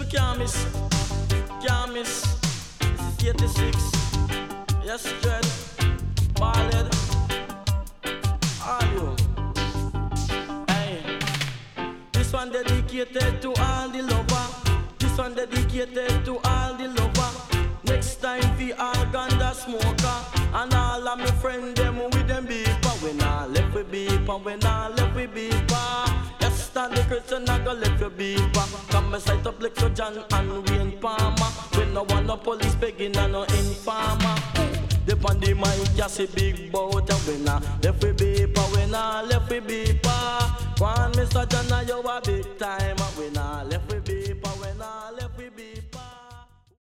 can't miss. Can't miss. This is 86. Yes, Dread. Ballad. All you. Hey. This one dedicated to all the lover. This one dedicated to all the lover. Next time for all ganja smoker. And all of my friends them with them beeper. We nah left with beeper. We nah left with beeper. Yes, stand the Christian I go left with beeper. Come and sight up like so John and Wayne Palmer. We no want no police begging and no informer. They on the mic, you see big boat. And we nah left with beeper. We nah left with beeper. One Mr. John, you a big time. We nah left with beeper. We nah left